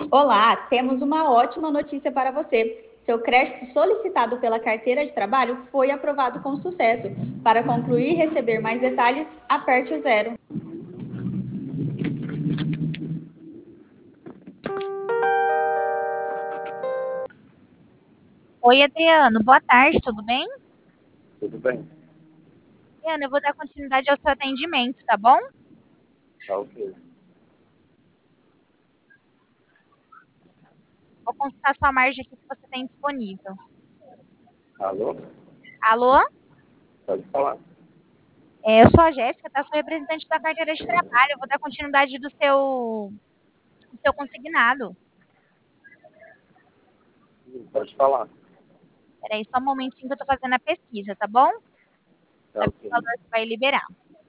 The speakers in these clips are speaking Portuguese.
Olá, temos uma ótima notícia para você. Seu crédito solicitado pela carteira de trabalho foi aprovado com sucesso. Para concluir e receber mais detalhes, aperte o zero. Oi, Adriano, boa tarde, tudo bem? Tudo bem, Adriano, eu vou dar continuidade ao seu atendimento, tá bom? tá ok. Vou consultar sua margem aqui que você tem disponível. Alô? Alô? Pode falar. Eu sou a Jéssica, tá? Sou representante da carteira de trabalho. Eu vou dar continuidade do seu consignado. Pode falar. Peraí, só um momentinho que eu tô fazendo a pesquisa, tá bom? Tá Sabe o ok. valor que vai liberar.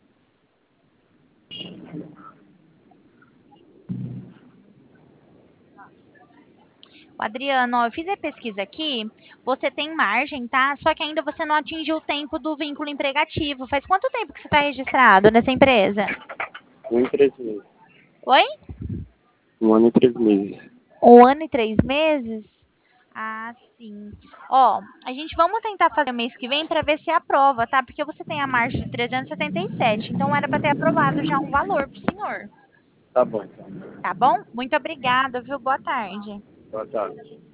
O Adriano, ó, eu fiz a pesquisa aqui. Você tem margem, tá? Só que ainda você não atingiu o tempo do vínculo empregativo. Faz quanto tempo que você está registrado nessa empresa? 1 em 3 meses. Oi? 1 ano e 3 meses. 1 ano e 3 meses? Ah, sim. Ó, a gente vamos tentar fazer o mês que vem para ver se aprova, tá? Porque você tem a margem de 377, então era para ter aprovado já um valor pro senhor, Tá bom, então. tá bom? Muito obrigada, viu? Boa tarde. Boa tarde.